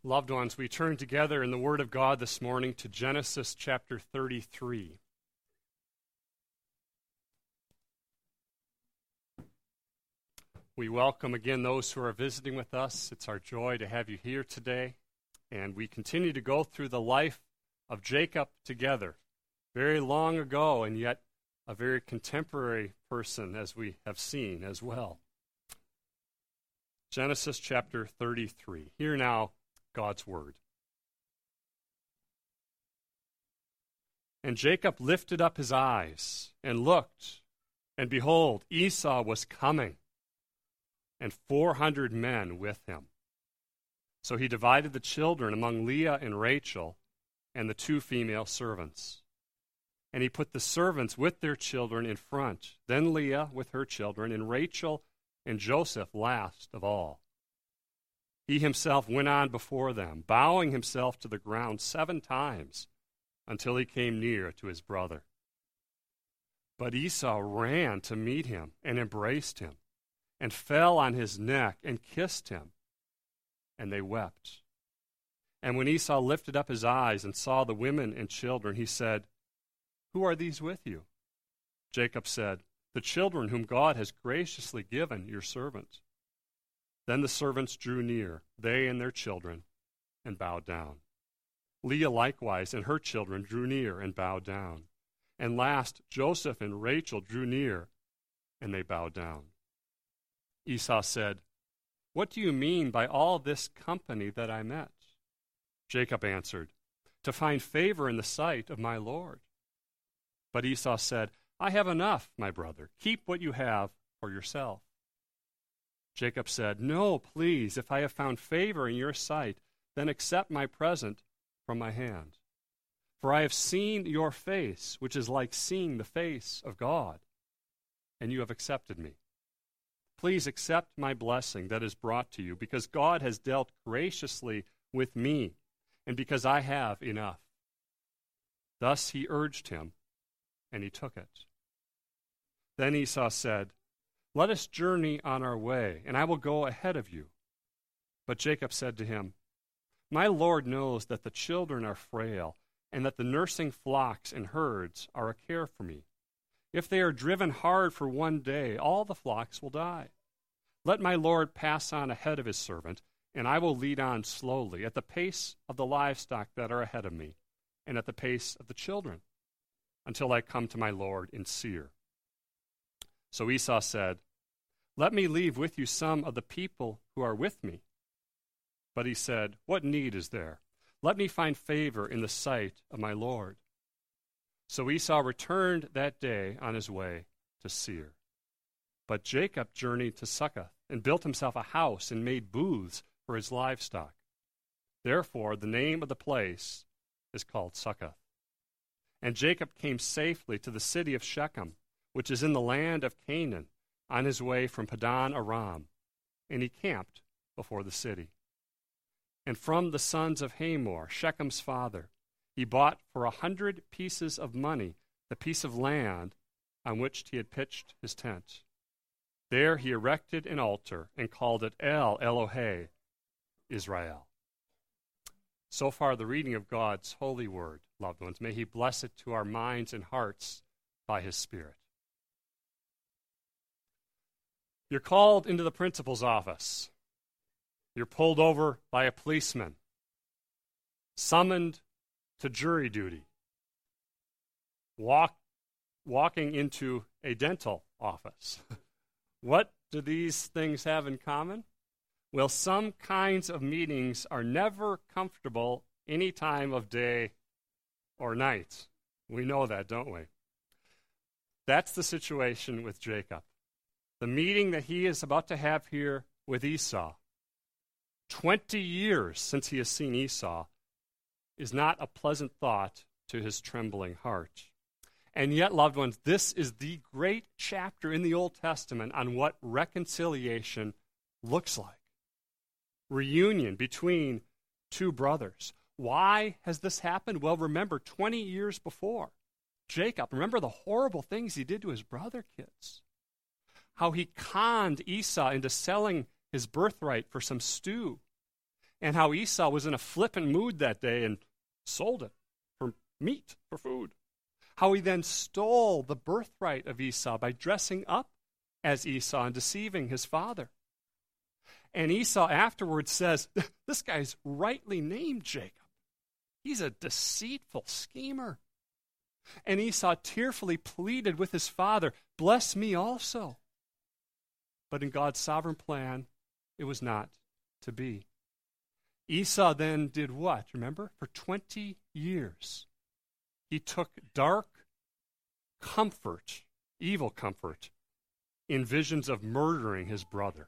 Loved ones, we turn together in the Word of God this morning to Genesis chapter 33. We welcome again those who are visiting with us. It's our joy to have you here today. And we continue to go through the life of Jacob together. Very long ago, and yet a very contemporary person, as we have seen as well. Genesis chapter 33. Hear now God's word. And Jacob lifted up his eyes and looked, and behold, Esau was coming, and 400 men with him. So he divided the children among Leah and Rachel and the 2 female servants. And he put the servants with their children in front, then Leah with her children, and Rachel and Joseph last of all. He himself went on before them, bowing himself to the ground 7 times until he came near to his brother. But Esau ran to meet him and embraced him and fell on his neck and kissed him, and they wept. And when Esau lifted up his eyes and saw the women and children, he said, "Who are these with you?" Jacob said, "The children whom God has graciously given your servant." Then the servants drew near, they and their children, and bowed down. Leah likewise and her children drew near and bowed down. And last, Joseph and Rachel drew near, and they bowed down. Esau said, "What do you mean by all this company that I met?" Jacob answered, "To find favor in the sight of my Lord." But Esau said, "I have enough, my brother. Keep what you have for yourself." Jacob said, "No, please, if I have found favor in your sight, then accept my present from my hand. For I have seen your face, which is like seeing the face of God, and you have accepted me. Please accept my blessing that is brought to you, because God has dealt graciously with me, and because I have enough." Thus he urged him, and he took it. Then Esau said, "Let us journey on our way, and I will go ahead of you." But Jacob said to him, "My Lord knows that the children are frail, and that the nursing flocks and herds are a care for me. If they are driven hard for one day, all the flocks will die. Let my Lord pass on ahead of his servant, and I will lead on slowly, at the pace of the livestock that are ahead of me, and at the pace of the children, until I come to my Lord in Seir." So Esau said, "Let me leave with you some of the people who are with me." But he said, "What need is there? Let me find favor in the sight of my Lord." So Esau returned that day on his way to Seir. But Jacob journeyed to Succoth and built himself a house and made booths for his livestock. Therefore the name of the place is called Succoth. And Jacob came safely to the city of Shechem, which is in the land of Canaan, on his way from Padan Aram, and he camped before the city. And from the sons of Hamor, Shechem's father, he bought for 100 pieces of money the piece of land on which he had pitched his tent. There he erected an altar and called it El Elohe Israel. So far the reading of God's holy word, loved ones. May he bless it to our minds and hearts by his Spirit. You're called into the principal's office. You're pulled over by a policeman, summoned to jury duty, walking into a dental office. What do these things have in common? Well, some kinds of meetings are never comfortable any time of day or night. We know that, don't we? That's the situation with Jacob. The meeting that he is about to have here with Esau, 20 years since he has seen Esau, is not a pleasant thought to his trembling heart. And yet, loved ones, this is the great chapter in the Old Testament on what reconciliation looks like. Reunion between two brothers. Why has this happened? Well, remember, 20 years before, Jacob, remember the horrible things he did to his brother, kids. How he conned Esau into selling his birthright for some stew. and how Esau was in a flippant mood that day and sold it for meat, for food. How he then stole the birthright of Esau by dressing up as Esau and deceiving his father. And Esau afterwards says, this guy's rightly named Jacob. He's a deceitful schemer. And Esau tearfully pleaded with his father, bless me also. But in God's sovereign plan, it was not to be. Esau then did what? Remember? For 20 years, he took dark comfort, evil comfort, in visions of murdering his brother.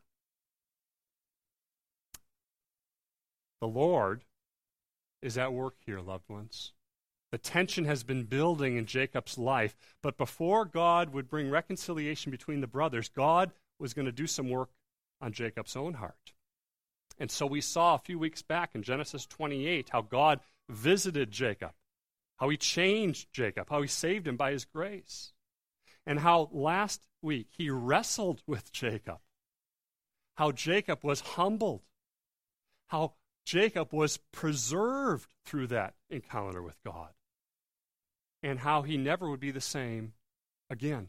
The Lord is at work here, loved ones. The tension has been building in Jacob's life, but before God would bring reconciliation between the brothers, God was going to do some work on Jacob's own heart. And so we saw a few weeks back in Genesis 28 how God visited Jacob, how he changed Jacob, how he saved him by his grace, and how last week he wrestled with Jacob, how Jacob was humbled, how Jacob was preserved through that encounter with God, and how he never would be the same again.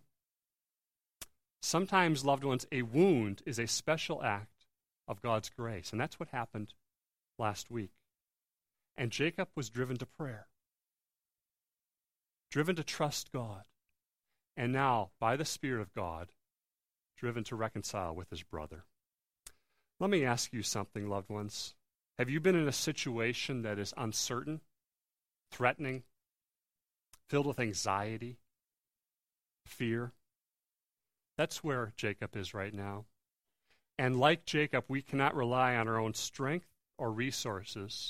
Sometimes, loved ones, a wound is a special act of God's grace, and that's what happened last week. And Jacob was driven to prayer, driven to trust God, and now, by the Spirit of God, driven to reconcile with his brother. Let me ask you something, loved ones. Have you been in a situation that is uncertain, threatening, filled with anxiety, fear? That's where Jacob is right now. And like Jacob, we cannot rely on our own strength or resources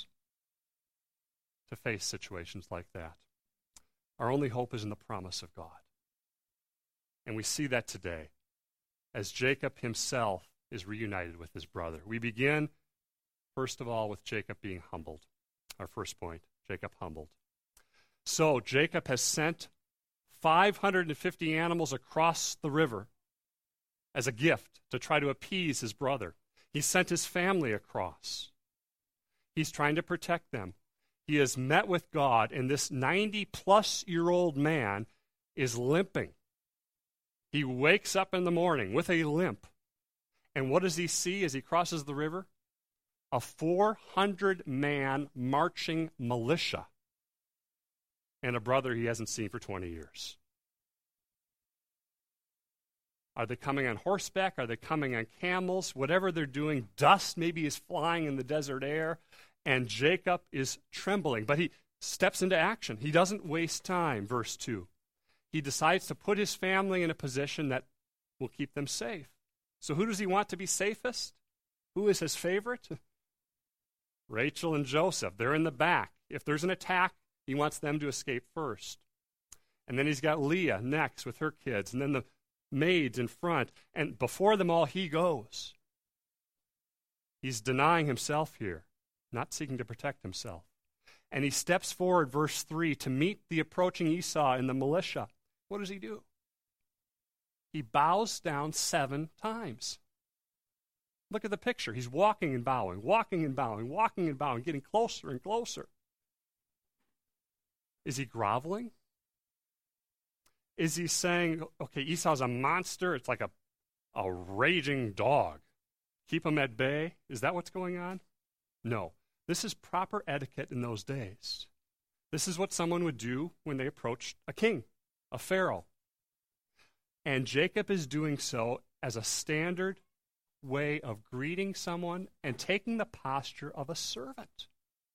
to face situations like that. Our only hope is in the promise of God. And we see that today as Jacob himself is reunited with his brother. We begin, first of all, with Jacob being humbled. Our first point, Jacob humbled. So Jacob has sent 550 animals across the river as a gift to try to appease his brother. He sent his family across. He's trying to protect them. He has met with God, and this 90-plus-year-old man is limping. He wakes up in the morning with a limp. And what does he see as he crosses the river? A 400-man marching militia and a brother he hasn't seen for 20 years. Are they coming on horseback? Are they coming on camels? Whatever they're doing, dust maybe is flying in the desert air, and Jacob is trembling. But he steps into action. He doesn't waste time, verse 2. He decides to put his family in a position that will keep them safe. So who does he want to be safest? Who is his favorite? Rachel and Joseph. They're in the back. If there's an attack, he wants them to escape first. And then he's got Leah next with her kids, and then the maids in front, and before them all he goes. He's denying himself here, not seeking to protect himself. And he steps forward, verse 3, to meet the approaching Esau and the militia. What does he do? He bows down 7 times. Look at the picture. He's walking and bowing, walking and bowing, walking and bowing, getting closer and closer. Is he groveling? Is he saying, okay, Esau's a monster, it's like a raging dog. Keep him at bay? Is that what's going on? No. This is proper etiquette in those days. This is what someone would do when they approached a king, a pharaoh. And Jacob is doing so as a standard way of greeting someone and taking the posture of a servant.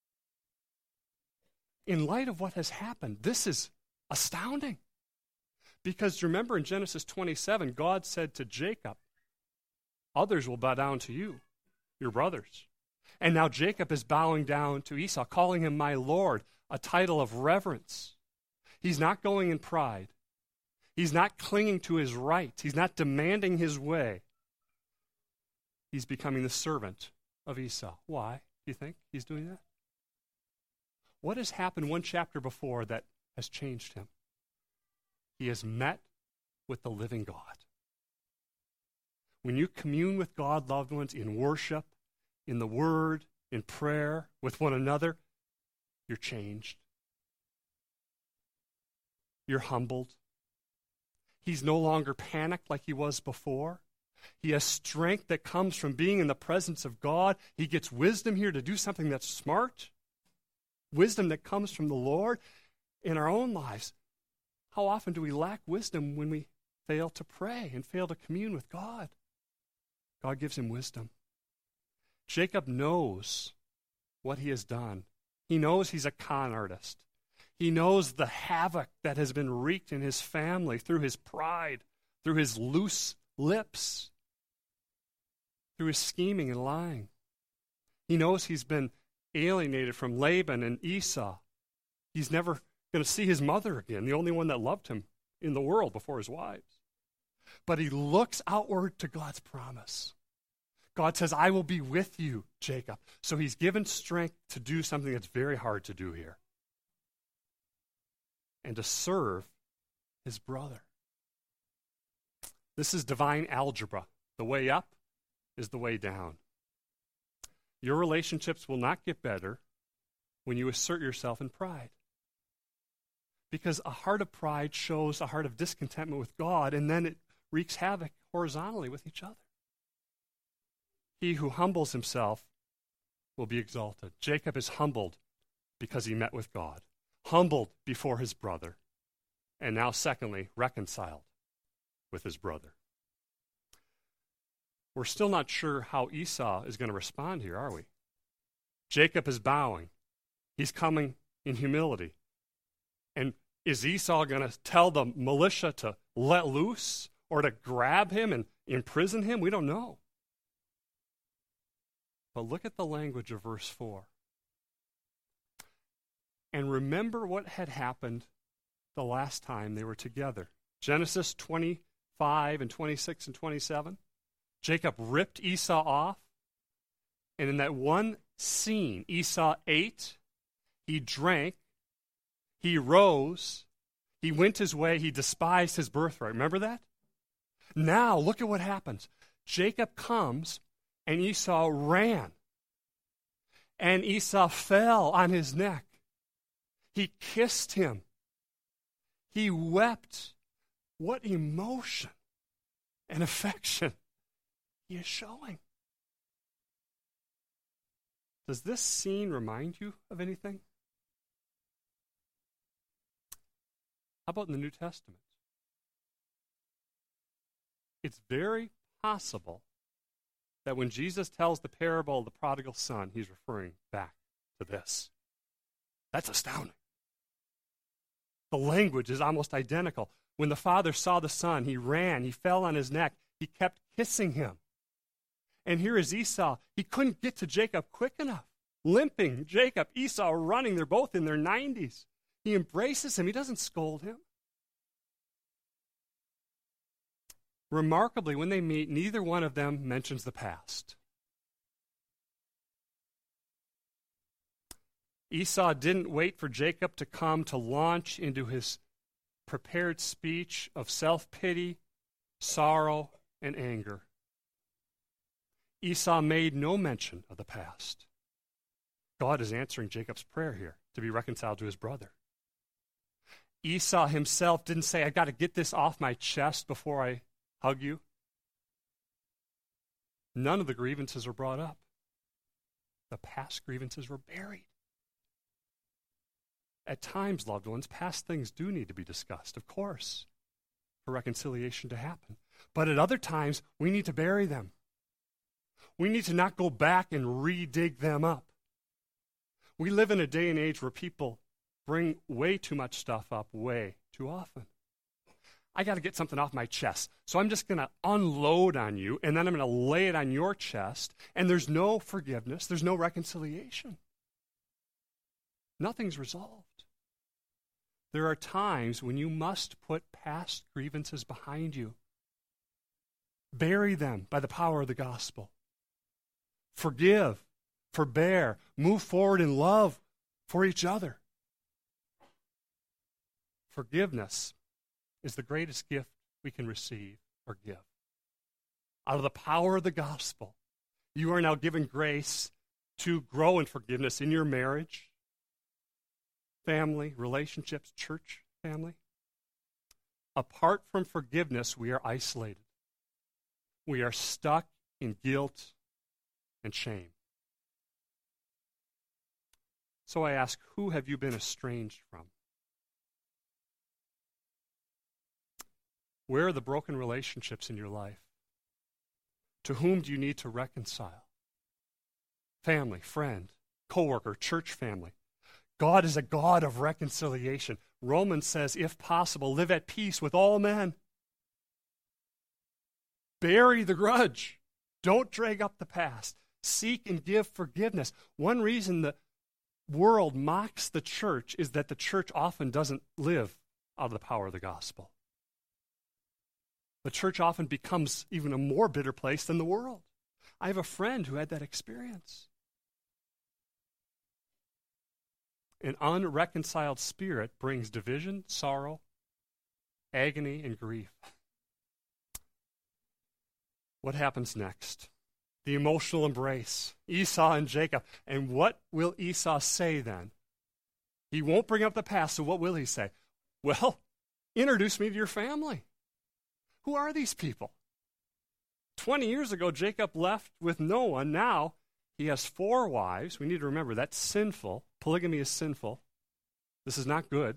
In light of what has happened, this is astounding. Because remember in Genesis 27, God said to Jacob, others will bow down to you, your brothers. And now Jacob is bowing down to Esau, calling him my Lord, a title of reverence. He's not going in pride. He's not clinging to his rights. He's not demanding his way. He's becoming the servant of Esau. Why do you think he's doing that? What has happened one chapter before that has changed him? He has met with the living God. When you commune with God, loved ones, in worship, in the Word, in prayer with one another, you're changed. You're humbled. He's no longer panicked like he was before. He has strength that comes from being in the presence of God. He gets wisdom here to do something that's smart. Wisdom that comes from the Lord in our own lives. How often do we lack wisdom when we fail to pray and fail to commune with God? God gives him wisdom. Jacob knows what he has done. He knows he's a con artist. He knows the havoc that has been wreaked in his family through his pride, through his loose lips, through his scheming and lying. He knows he's been alienated from Laban and Esau. He's never going to see his mother again, the only one that loved him in the world before his wives. But he looks outward to God's promise. God says, I will be with you, Jacob. So he's given strength to do something that's very hard to do here. And to serve his brother. This is divine algebra. The way up is the way down. Your relationships will not get better when you assert yourself in pride. Because a heart of pride shows a heart of discontentment with God, and then it wreaks havoc horizontally with each other. He who humbles himself will be exalted. Jacob is humbled because he met with God. Humbled before his brother. And now, secondly, reconciled with his brother. We're still not sure how Esau is going to respond here, are we? Jacob is bowing. He's coming in humility. And is Esau going to tell the militia to let loose or to grab him and imprison him? We don't know. But look at the language of verse 4. And remember what had happened the last time they were together. Genesis 25 and 26 and 27. Jacob ripped Esau off. And in that one scene, Esau ate, he drank, he rose, he went his way, he despised his birthright. Remember that? Now, look at what happens. Jacob comes, and Esau ran. And Esau fell on his neck. He kissed him. He wept. What emotion and affection he is showing. Does this scene remind you of anything? How about in the New Testament? It's very possible that when Jesus tells the parable of the prodigal son, he's referring back to this. That's astounding. The language is almost identical. When the father saw the son, he ran, he fell on his neck, he kept kissing him. And here is Esau. He couldn't get to Jacob quick enough. Limping, Jacob, Esau running. They're both in their 90s. He embraces him. He doesn't scold him. Remarkably, when they meet, neither one of them mentions the past. Esau didn't wait for Jacob to come to launch into his prepared speech of self-pity, sorrow, and anger. Esau made no mention of the past. God is answering Jacob's prayer here to be reconciled to his brother. Esau himself didn't say, I've got to get this off my chest before I hug you. None of the grievances were brought up. The past grievances were buried. At times, loved ones, past things do need to be discussed, of course, for reconciliation to happen. But at other times, we need to bury them. We need to not go back and re-dig them up. We live in a day and age where people bring way too much stuff up way too often. I got to get something off my chest, so I'm just going to unload on you, and then I'm going to lay it on your chest, and there's no forgiveness, there's no reconciliation. Nothing's resolved. There are times when you must put past grievances behind you. Bury them by the power of the gospel. Forgive, forbear, move forward in love for each other. Forgiveness is the greatest gift we can receive or give. Out of the power of the gospel, you are now given grace to grow in forgiveness in your marriage, family, relationships, church family. Apart from forgiveness, we are isolated. We are stuck in guilt and shame. So I ask, who have you been estranged from? Where are the broken relationships in your life? To whom do you need to reconcile? Family, friend, coworker, church family. God is a God of reconciliation. Romans says, if possible, live at peace with all men. Bury the grudge. Don't drag up the past. Seek and give forgiveness. One reason the world mocks the church is that the church often doesn't live out of the power of the gospel. The church often becomes even a more bitter place than the world. I have a friend who had that experience. An unreconciled spirit brings division, sorrow, agony, and grief. What happens next? The emotional embrace. Esau and Jacob. And what will Esau say then? He won't bring up the past, so what will he say? Well, introduce me to your family. Who are these people? 20 years ago, Jacob left with no one. Now, he has 4 wives. We need to remember that's sinful. Polygamy is sinful. This is not good.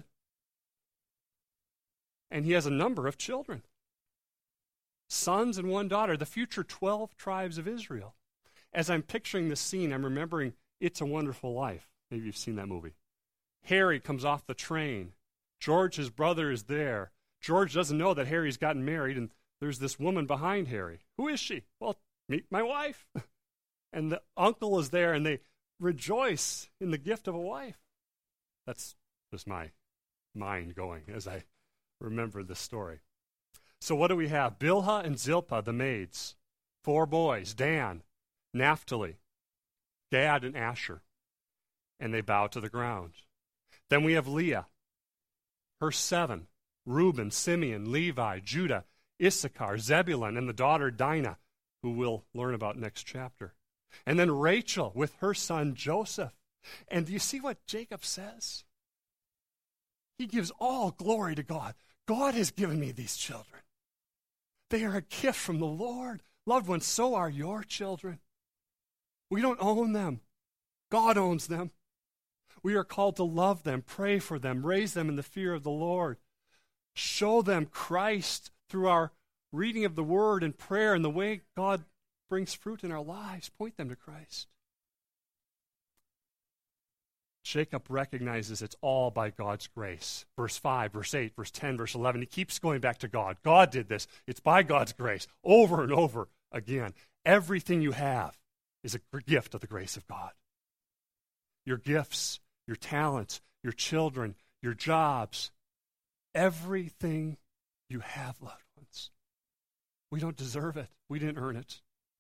And he has a number of children. Sons and 1 daughter, the future 12 tribes of Israel. As I'm picturing this scene, I'm remembering It's a Wonderful Life. Maybe you've seen that movie. Harry comes off the train. George, his brother, is there. George doesn't know that Harry's gotten married, and there's this woman behind Harry. Who is she? Well, meet my wife. And the uncle is there, and they rejoice in the gift of a wife. That's just my mind going as I remember this story. So what do we have? Bilhah and Zilpah, the maids. 4 boys, Dan, Naphtali, Gad, and Asher. And they bow to the ground. Then we have Leah, her 7, Reuben, Simeon, Levi, Judah, Issachar, Zebulun, and the daughter Dinah, who we'll learn about next chapter. And then Rachel with her son Joseph. And do you see what Jacob says? He gives all glory to God. God has given me these children. They are a gift from the Lord. Loved ones, so are your children. We don't own them. God owns them. We are called to love them, pray for them, raise them in the fear of the Lord. Show them Christ through our reading of the Word and prayer and the way God brings fruit in our lives. Point them to Christ. Jacob recognizes it's all by God's grace. Verse 5, verse 8, verse 10, verse 11. He keeps going back to God. God did this. It's by God's grace. Over and over again. Everything you have is a gift of the grace of God. Your gifts, your talents, your children, your jobs, everything you have, loved ones. We don't deserve it. We didn't earn it.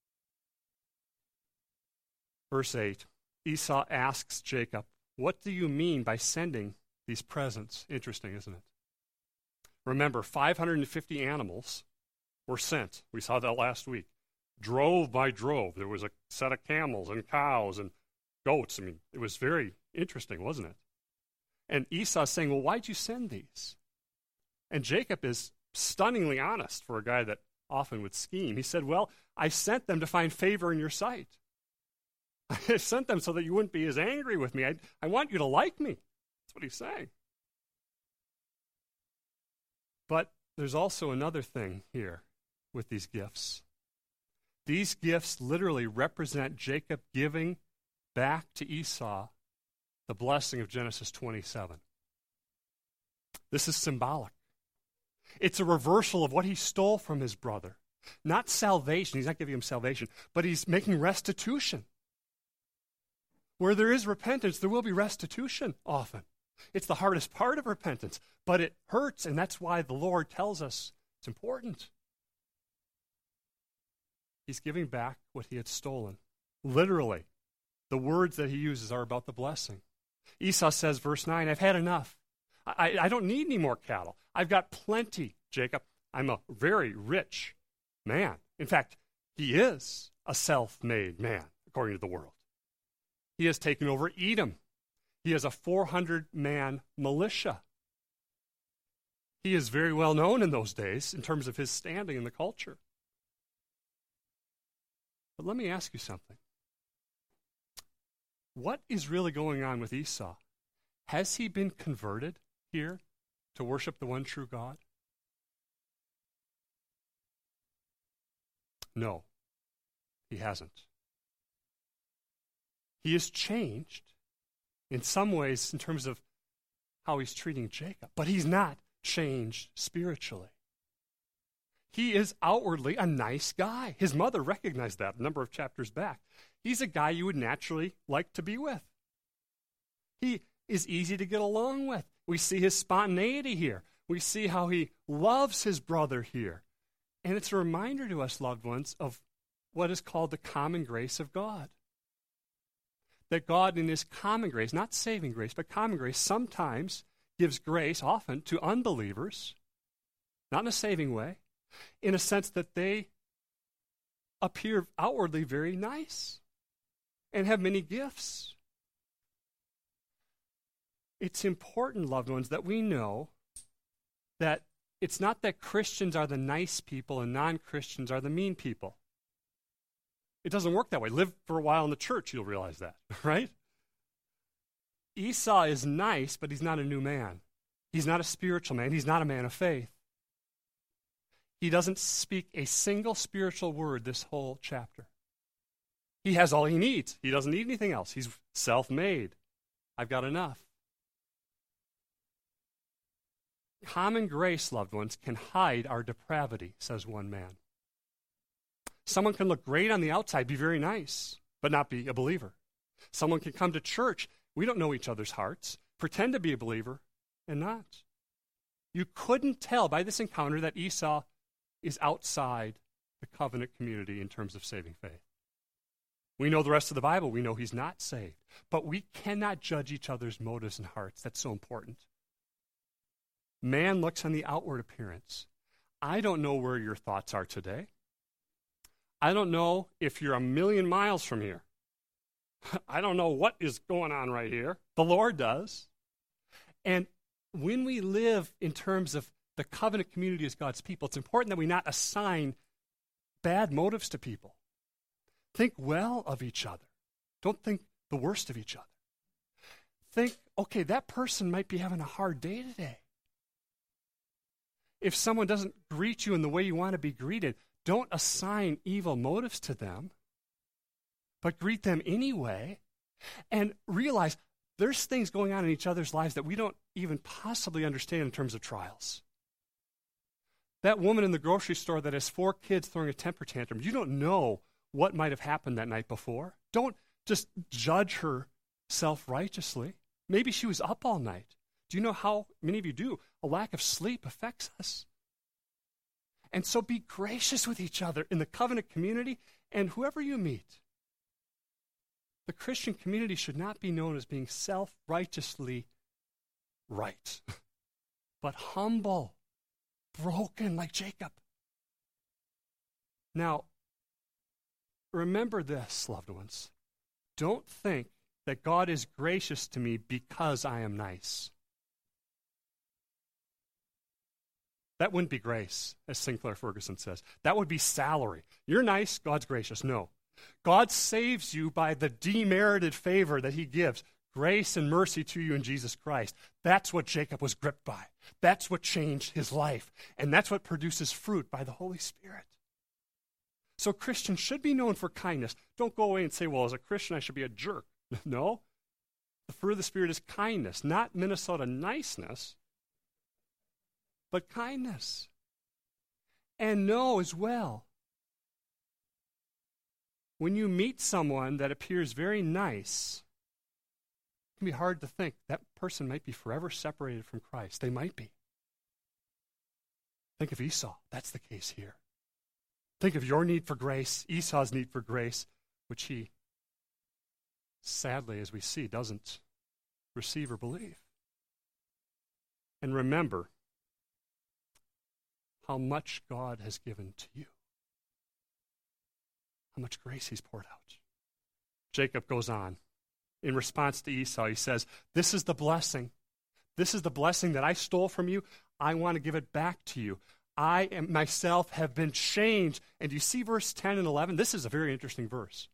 Verse 8, Esau asks Jacob, what do you mean by sending these presents? Interesting, isn't it? Remember, 550 animals were sent. We saw that last week. Drove by drove. There was a set of camels and cows and goats. I mean, it was very interesting, wasn't it? And Esau's saying, well, why'd you send these? And Jacob is stunningly honest for a guy that often would scheme. He said, well, I sent them to find favor in your sight. I sent them so that you wouldn't be as angry with me. I want you to like me. That's what he's saying. But there's also another thing here with these gifts. These gifts literally represent Jacob giving back to Esau the blessing of Genesis 27. This is symbolic. It's a reversal of what he stole from his brother. Not salvation. He's not giving him salvation, but he's making restitution. Where there is repentance, there will be restitution often. It's the hardest part of repentance, but it hurts, and that's why the Lord tells us it's important. He's giving back what he had stolen. Literally, the words that he uses are about the blessing. Esau says, verse 9, I've had enough. I don't need any more cattle. I've got plenty, Jacob. I'm a very rich man. In fact, he is a self-made man, according to the world. He has taken over Edom. He has a 400-man militia. He is very well known in those days in terms of his standing in the culture. But let me ask you something. What is really going on with Esau? Has he been converted here to worship the one true God? No, he hasn't. He has changed in some ways in terms of how he's treating Jacob, but he's not changed spiritually. He is outwardly a nice guy. His mother recognized that a number of chapters back. He's a guy you would naturally like to be with. He is easy to get along with. We see his spontaneity here. We see how he loves his brother here. And it's a reminder to us, loved ones, of what is called the common grace of God. That God in his common grace, not saving grace, but common grace, sometimes gives grace, often, to unbelievers, not in a saving way, in a sense that they appear outwardly very nice and have many gifts. It's important, loved ones, that we know that it's not that Christians are the nice people and non-Christians are the mean people. It doesn't work that way. Live for a while in the church, you'll realize that, right? Esau is nice, but he's not a new man. He's not a spiritual man. He's not a man of faith. He doesn't speak a single spiritual word this whole chapter. He has all he needs. He doesn't need anything else. He's self-made. I've got enough. Common grace, loved ones, can hide our depravity, says one man. Someone can look great on the outside, be very nice, but not be a believer. Someone can come to church, we don't know each other's hearts, pretend to be a believer, and not. You couldn't tell by this encounter that Esau is outside the covenant community in terms of saving faith. We know the rest of the Bible. We know he's not saved. But we cannot judge each other's motives and hearts. That's so important. Man looks on the outward appearance. I don't know where your thoughts are today. I don't know if you're a million miles from here. I don't know what is going on right here. The Lord does. And when we live in terms of the covenant community as God's people, it's important that we not assign bad motives to people. Think well of each other. Don't think the worst of each other. Think, okay, that person might be having a hard day today. If someone doesn't greet you in the way you want to be greeted, don't assign evil motives to them, but greet them anyway, and realize there's things going on in each other's lives that we don't even possibly understand in terms of trials. That woman in the grocery store that has 4 kids throwing a temper tantrum, you don't know what might have happened that night before. Don't just judge her self-righteously. Maybe she was up all night. Do you know how many of you do? A lack of sleep affects us. And so be gracious with each other in the covenant community and whoever you meet. The Christian community should not be known as being self-righteously right, but humble, broken like Jacob. Now, remember this, loved ones. Don't think that God is gracious to me because I am nice. That wouldn't be grace, as Sinclair Ferguson says. That would be salary. You're nice, God's gracious. No. God saves you by the demerited favor that he gives, grace and mercy to you in Jesus Christ. That's what Jacob was gripped by. That's what changed his life. And that's what produces fruit by the Holy Spirit. So Christians should be known for kindness. Don't go away and say, well, as a Christian, I should be a jerk. No. The fruit of the Spirit is kindness, not Minnesota niceness, but kindness. And know as well, when you meet someone that appears very nice, it can be hard to think that person might be forever separated from Christ. They might be. Think of Esau. That's the case here. Think of your need for grace, Esau's need for grace, which he, sadly, as we see, doesn't receive or believe. And remember how much God has given to you. How much grace he's poured out. Jacob goes on. in response to Esau. He says, this is the blessing. This is the blessing that I stole from you. I want to give it back to you. I myself have been changed. And do you see verse 10 and 11? This is a very interesting verse.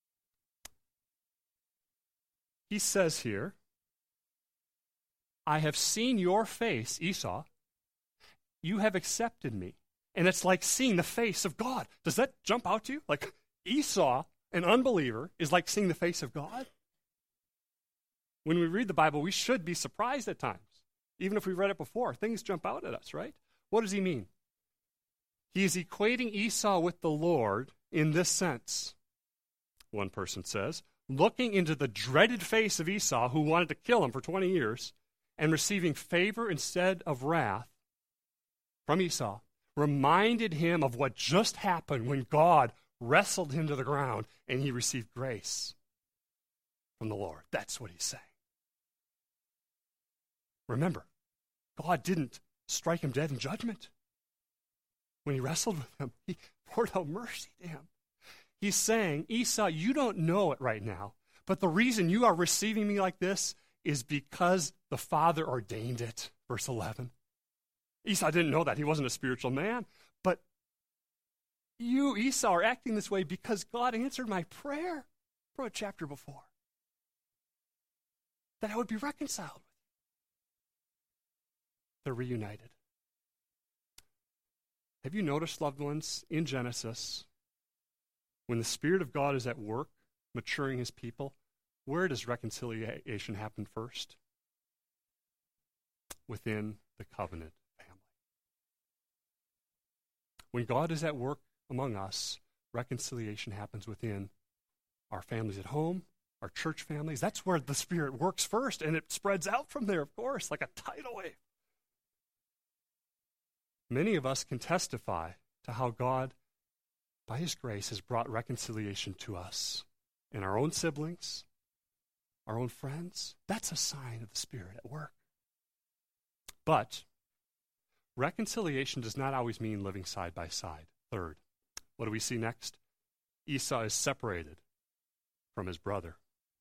He says here, I have seen your face, Esau. You have accepted me. And it's like seeing the face of God. Does that jump out to you? Like Esau, an unbeliever, is like seeing the face of God? When we read the Bible, we should be surprised at times. Even if we've read it before, things jump out at us, right? What does he mean? He is equating Esau with the Lord in this sense. One person says, looking into the dreaded face of Esau, who wanted to kill him for 20 years, and receiving favor instead of wrath from Esau, reminded him of what just happened when God wrestled him to the ground and he received grace from the Lord. That's what he's saying. Remember, God didn't strike him dead in judgment. When he wrestled with him, he poured out mercy to him. He's saying, Esau, you don't know it right now, but the reason you are receiving me like this is because the Father ordained it. Verse 11. Esau didn't know that. He wasn't a spiritual man. But you, Esau, are acting this way because God answered my prayer from a chapter before. That I would be reconciled with you. They're reunited. Have you noticed, loved ones, in Genesis, when the Spirit of God is at work, maturing his people, where does reconciliation happen first? Within the covenant family. When God is at work among us, reconciliation happens within our families at home, our church families. That's where the Spirit works first, and it spreads out from there, of course, like a tidal wave. Many of us can testify to how God, by his grace, has brought reconciliation to us and our own siblings, our own friends. That's a sign of the Spirit at work. But reconciliation does not always mean living side by side. Third, what do we see next? Esau is separated from his brother.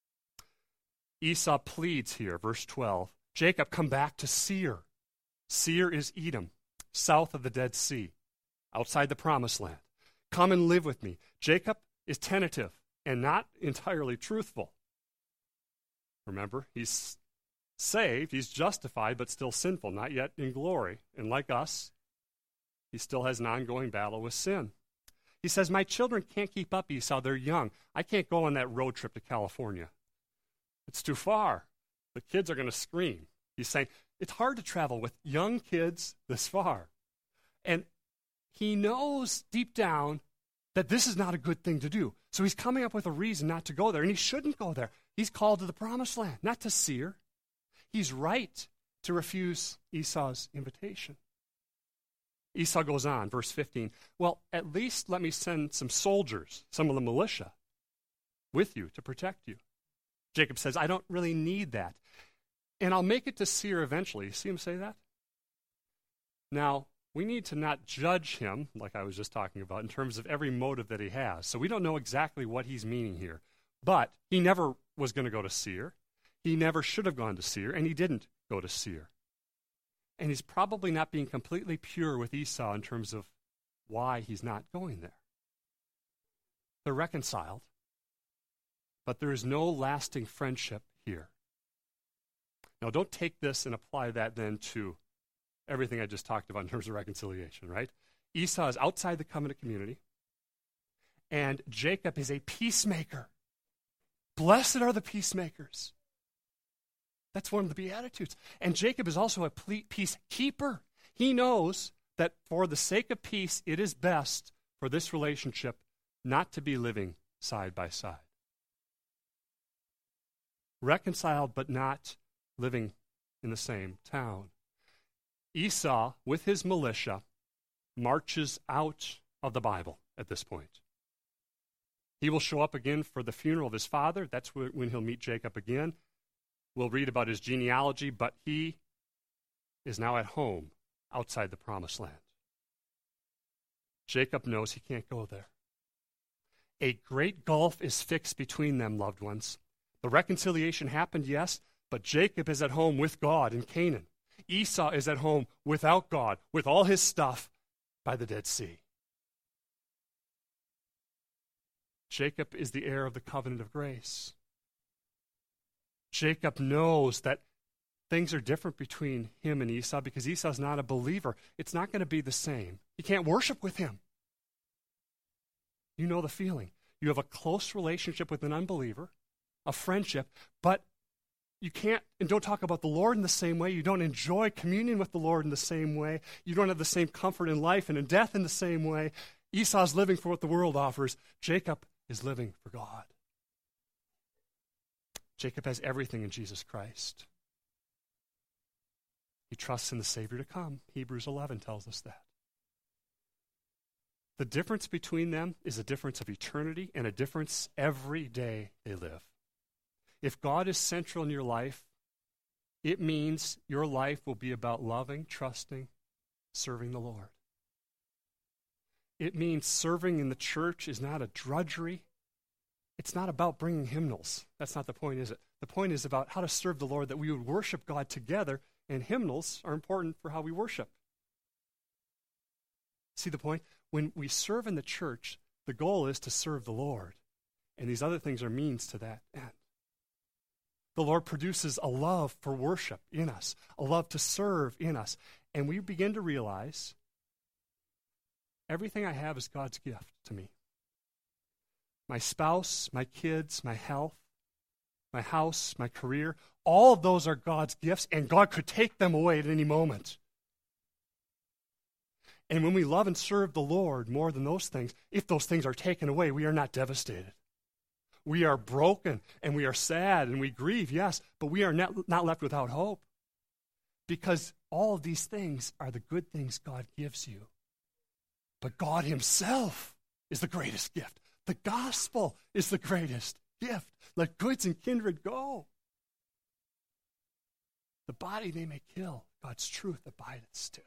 Esau pleads here, verse 12, Jacob, come back to Seir. Seir is Edom, south of the Dead Sea, outside the Promised Land. Come and live with me. Jacob is tentative and not entirely truthful. Remember, he's saved, he's justified, but still sinful, not yet in glory. And like us, he still has an ongoing battle with sin. He says, my children can't keep up, Esau. They're young. I can't go on that road trip to California. It's too far. The kids are going to scream. He's saying, it's hard to travel with young kids this far. And he knows deep down that this is not a good thing to do. So he's coming up with a reason not to go there, and he shouldn't go there. He's called to the Promised Land, not to Seir. He's right to refuse Esau's invitation. Esau goes on, verse 15, well, at least let me send some soldiers, some of the militia, with you to protect you. Jacob says, I don't really need that. And I'll make it to Seir eventually. You see him say that? Now, we need to not judge him, like I was just talking about, in terms of every motive that he has. So we don't know exactly what he's meaning here. But he never was going to go to Seir. He never should have gone to Seir, and he didn't go to Seir. And he's probably not being completely pure with Esau in terms of why he's not going there. They're reconciled, but there is no lasting friendship here. Now, don't take this and apply that then to everything I just talked about in terms of reconciliation, right? Esau is outside the covenant community, and Jacob is a peacemaker. Blessed are the peacemakers. That's one of the Beatitudes. And Jacob is also a peacekeeper. He knows that for the sake of peace, it is best for this relationship not to be living side by side. Reconciled, but not living in the same town. Esau, with his militia, marches out of the Bible at this point. He will show up again for the funeral of his father. That's when he'll meet Jacob again. We'll read about his genealogy, but he is now at home outside the Promised Land. Jacob knows he can't go there. A great gulf is fixed between them, loved ones. The reconciliation happened, yes, but Jacob is at home with God in Canaan. Esau is at home without God, with all his stuff by the Dead Sea. Jacob is the heir of the covenant of grace. Jacob knows that things are different between him and Esau because Esau's not a believer. It's not going to be the same. You can't worship with him. You know the feeling. You have a close relationship with an unbeliever, a friendship, but you can't and don't talk about the Lord in the same way. You don't enjoy communion with the Lord in the same way. You don't have the same comfort in life and in death in the same way. Esau's living for what the world offers. Jacob is living for God. Jacob has everything in Jesus Christ. He trusts in the Savior to come. Hebrews 11 tells us that. The difference between them is a difference of eternity and a difference every day they live. If God is central in your life, it means your life will be about loving, trusting, serving the Lord. It means serving in the church is not a drudgery. It's not about bringing hymnals. That's not the point, is it? The point is about how to serve the Lord, that we would worship God together, and hymnals are important for how we worship. See the point? When we serve in the church, the goal is to serve the Lord, and these other things are means to that end. The Lord produces a love for worship in us, a love to serve in us, and we begin to realize everything I have is God's gift to me. My spouse, my kids, my health, my house, my career, all of those are God's gifts, and God could take them away at any moment. And when we love and serve the Lord more than those things, if those things are taken away, we are not devastated. We are broken, and we are sad, and we grieve, yes, but we are not left without hope. Because all of these things are the good things God gives you. But God himself is the greatest gift. The gospel is the greatest gift. Let goods and kindred go. The body they may kill, God's truth abideth still.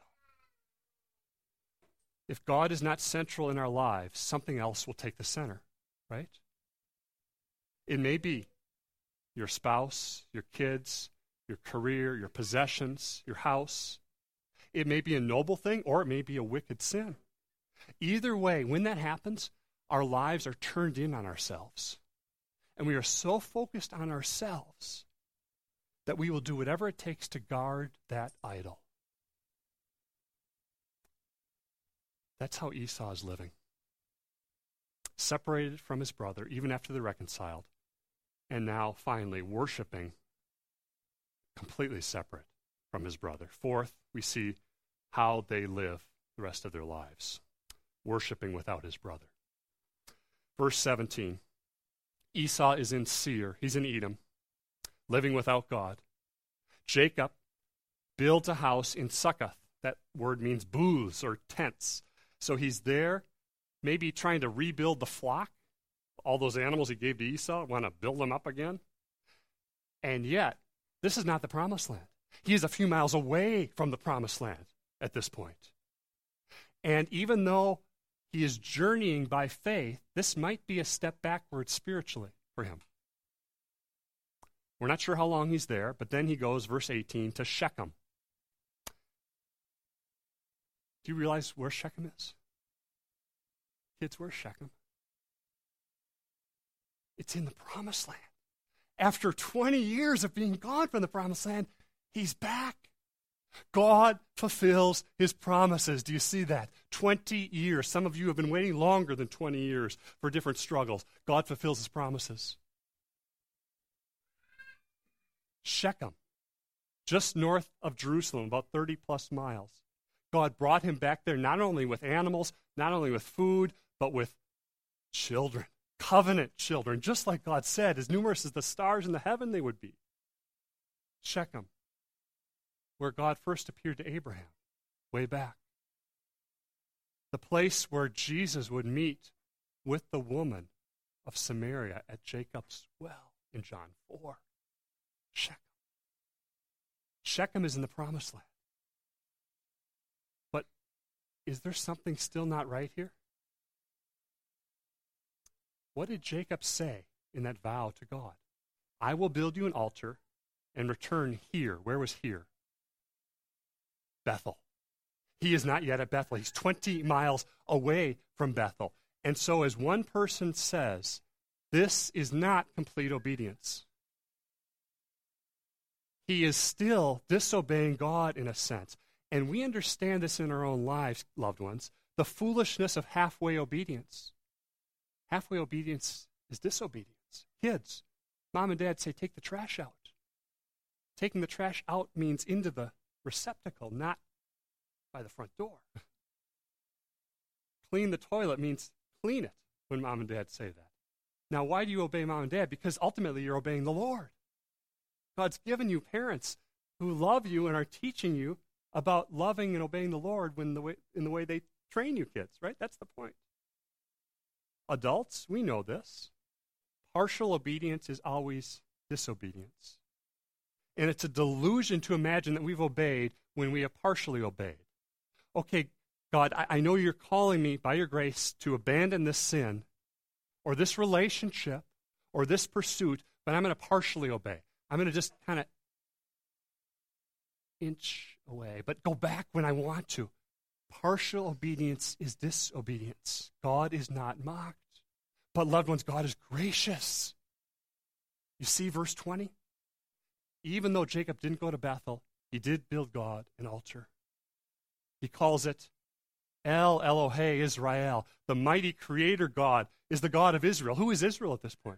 If God is not central in our lives, something else will take the center, right? It may be your spouse, your kids, your career, your possessions, your house. It may be a noble thing, or it may be a wicked sin. Either way, when that happens, our lives are turned in on ourselves. And we are so focused on ourselves that we will do whatever it takes to guard that idol. That's how Esau is living. Separated from his brother, even after they're reconciled, and now finally worshiping completely separate from his brother. Fourth, we see how they live the rest of their lives, worshiping without his brother. Verse 17, Esau is in Seir, he's in Edom, living without God. Jacob builds a house in Succoth. That word means booths or tents. So he's there, maybe trying to rebuild the flock. All those animals he gave to Esau, want to build them up again. And yet, this is not the promised land. He is a few miles away from the promised land at this point. And even though he is journeying by faith, this might be a step backward spiritually for him. We're not sure how long he's there, but then he goes, verse 18, to Shechem. Do you realize where Shechem is? Kids, where's Shechem? It's in the promised land. After 20 years of being gone from the promised land, he's back. God fulfills his promises. Do you see that? 20 years. Some of you have been waiting longer than 20 years for different struggles. God fulfills his promises. Shechem, just north of Jerusalem, about 30 plus miles. God brought him back there not only with animals, not only with food, but with children, covenant children, just like God said, as numerous as the stars in the heaven they would be. Shechem, where God first appeared to Abraham, way back. The place where Jesus would meet with the woman of Samaria at Jacob's well in John 4. Shechem. Shechem is in the promised land. But is there something still not right here? What did Jacob say in that vow to God? I will build you an altar and return here. Where was here? Bethel. He is not yet at Bethel. He's 20 miles away from Bethel. And so as one person says, this is not complete obedience. He is still disobeying God in a sense. And we understand this in our own lives, loved ones, the foolishness of halfway obedience. Halfway obedience is disobedience. Kids, mom and dad say, take the trash out. Taking the trash out means into the receptacle, not by the front door. Clean the toilet means clean it when mom and dad say that. Now, why do you obey mom and dad? Because ultimately you're obeying the Lord. God's given you parents who love you and are teaching you about loving and obeying the Lord in the way they train you kids, right? That's the point. Adults, we know this. Partial obedience is always disobedience. And it's a delusion to imagine that we've obeyed when we have partially obeyed. Okay, God, I know you're calling me by your grace to abandon this sin or this relationship or this pursuit, but I'm going to partially obey. I'm going to just kind of inch away, but go back when I want to. Partial obedience is disobedience. God is not mocked. But loved ones, God is gracious. You see verse 20? Even though Jacob didn't go to Bethel, he did build God an altar. He calls it El Elohe Israel. The mighty creator God is the God of Israel. Who is Israel at this point?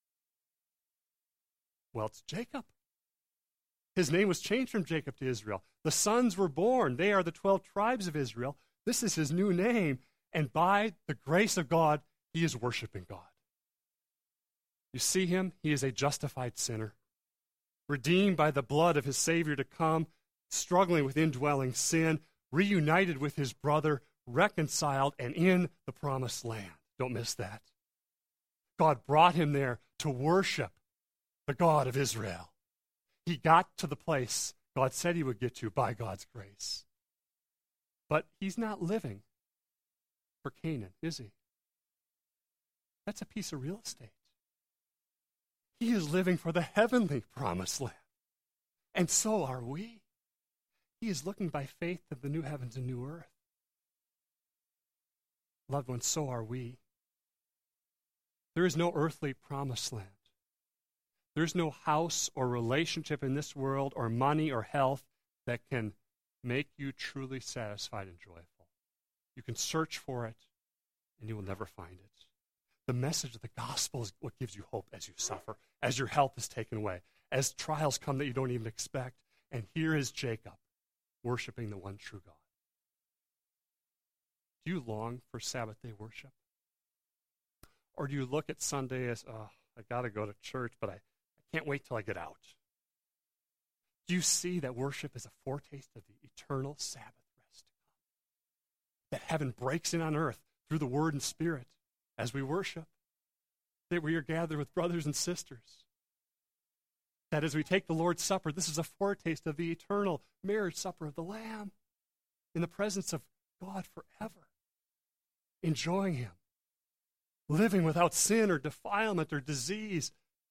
Well, it's Jacob. His name was changed from Jacob to Israel. The sons were born. They are the 12 tribes of Israel. This is his new name. And by the grace of God, he is worshiping God. You see him? He is a justified sinner, redeemed by the blood of his Savior to come, struggling with indwelling sin, reunited with his brother, reconciled, and in the promised land. Don't miss that. God brought him there to worship the God of Israel. He got to the place God said he would get to by God's grace. But he's not living for Canaan, is he? That's a piece of real estate. He is living for the heavenly promised land. And so are we. He is looking by faith to the new heavens and new earth. Loved ones, so are we. There is no earthly promised land. There's no house or relationship in this world or money or health that can make you truly satisfied and joyful. You can search for it, and you will never find it. The message of the gospel is what gives you hope as you suffer, as your health is taken away, as trials come that you don't even expect. And here is Jacob worshiping the one true God. Do you long for Sabbath day worship? Or do you look at Sunday as, I got to go to church, but I can't wait till I get out? Do you see that worship is a foretaste of the eternal Sabbath rest to come? That heaven breaks in on earth through the Word and Spirit as we worship. That we are gathered with brothers and sisters. That as we take the Lord's Supper, this is a foretaste of the eternal marriage supper of the Lamb in the presence of God forever. Enjoying Him. Living without sin or defilement or disease.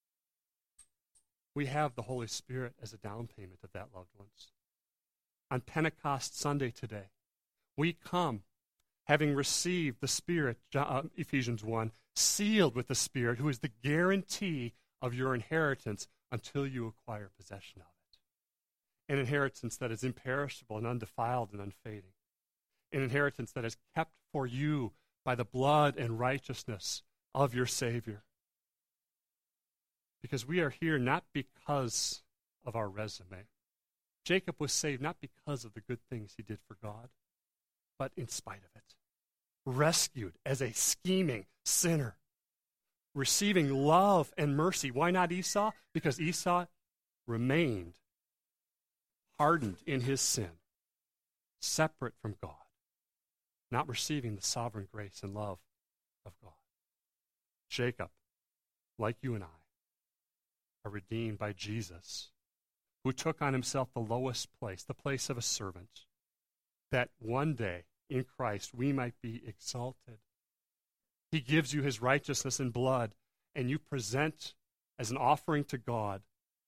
We have the Holy Spirit as a down payment of that, loved ones. On Pentecost Sunday today, we come having received the Spirit, Ephesians 1, sealed with the Spirit, who is the guarantee of your inheritance until you acquire possession of it. An inheritance that is imperishable and undefiled and unfading. An inheritance that is kept for you by the blood and righteousness of your Savior. Because we are here not because of our resume. Jacob was saved not because of the good things he did for God, but in spite of it. Rescued as a scheming sinner. Receiving love and mercy. Why not Esau? Because Esau remained hardened in his sin, separate from God, not receiving the sovereign grace and love of God. Jacob, like you and I, are redeemed by Jesus, who took on himself the lowest place, the place of a servant, that one day in Christ we might be exalted. He gives you his righteousness and blood, and you present as an offering to God.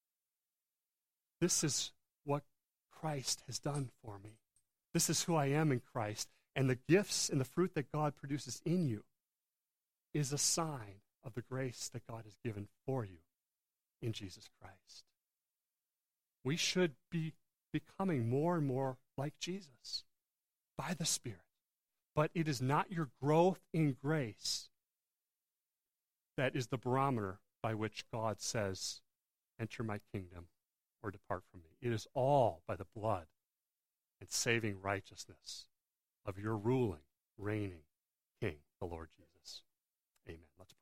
This is what Christ has done for me. This is who I am in Christ. And the gifts and the fruit that God produces in you is a sign of the grace that God has given for you in Jesus Christ. We should be becoming more and more like Jesus by the Spirit. But it is not your growth in grace that is the barometer by which God says, enter my kingdom or depart from me. It is all by the blood and saving righteousness of your ruling, reigning King, the Lord Jesus. Amen. Let's pray.